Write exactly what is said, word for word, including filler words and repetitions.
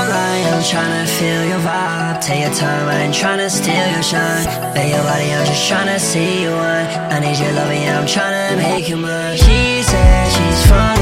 lie, I'm tryna feel your vibe. Take your time, I ain't tryna steal your shine. Bet your body, I'm just tryna see you wine. I need your loving, yeah, I'm tryna make you mine. She said she's from